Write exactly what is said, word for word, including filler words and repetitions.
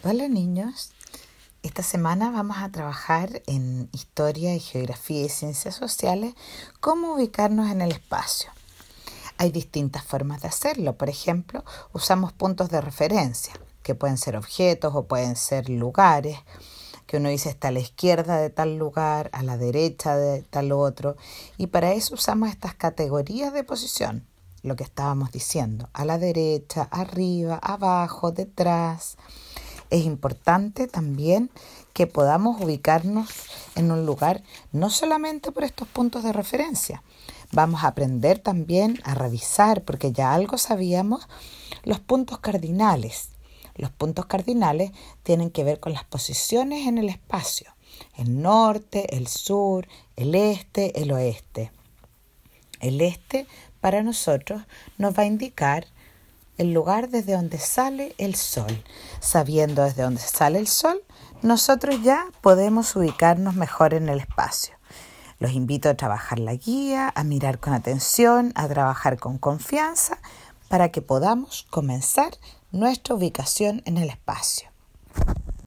Hola niños, esta semana vamos a trabajar en Historia y Geografía y Ciencias Sociales cómo ubicarnos en el espacio. Hay distintas formas de hacerlo, por ejemplo, usamos puntos de referencia, que pueden ser objetos o pueden ser lugares, que uno dice está a la izquierda de tal lugar, a la derecha de tal otro, y para eso usamos estas categorías de posición, lo que estábamos diciendo, a la derecha, arriba, abajo, detrás. Es importante también que podamos ubicarnos en un lugar no solamente por estos puntos de referencia. Vamos a aprender también a revisar, porque ya algo sabíamos, los puntos cardinales. Los puntos cardinales tienen que ver con las posiciones en el espacio. El norte, el sur, el este, el oeste. El este para nosotros nos va a indicar el lugar desde donde sale el sol. Sabiendo desde dónde sale el sol, nosotros ya podemos ubicarnos mejor en el espacio. Los invito a trabajar la guía, a mirar con atención, a trabajar con confianza para que podamos comenzar nuestra ubicación en el espacio.